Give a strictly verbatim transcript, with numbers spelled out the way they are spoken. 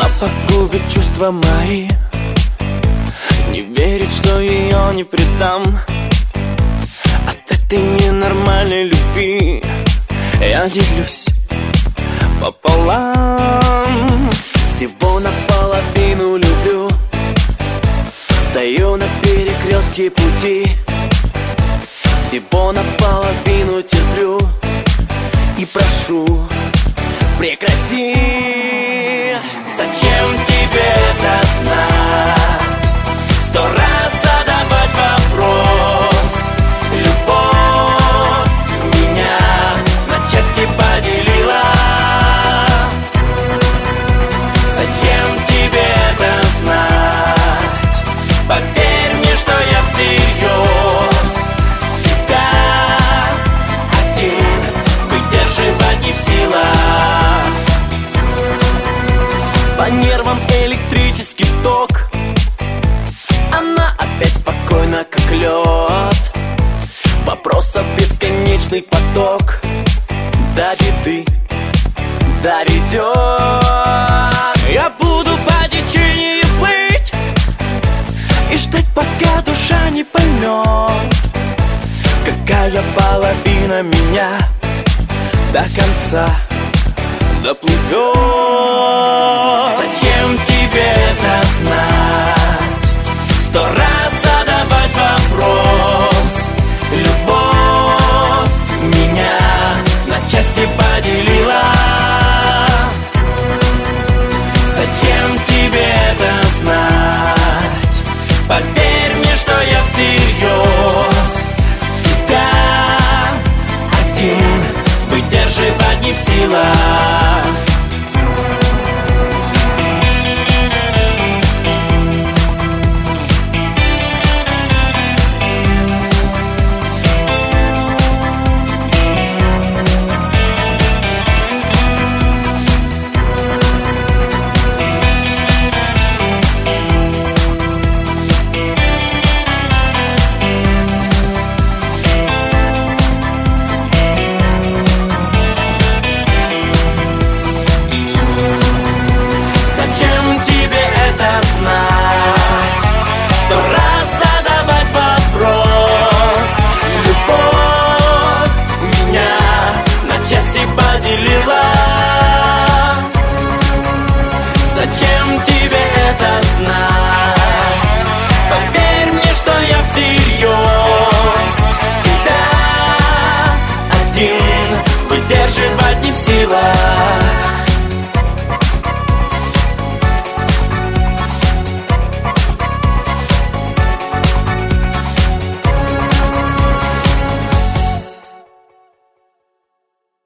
Она погубит чувства мои, не верит, что ее не предам. От этой ненормальной любви я делюсь пополам. Всего наполовину люблю, стою на перекрестке пути. Всего наполовину терплю и прошу: прекрати. Зачем тебе это знать? Сто раз задавать вопрос. Любовь меня на части поделила. Зачем тебе это знать? Поверь мне, что я всерьез тебя один выдерживать не в силах. По нервам электрический ток, она опять спокойна, как лед. Вопросов бесконечный поток, до беды доведет. Я буду по течению плыть и ждать, пока душа не поймет, какая половина меня до конца доплывет.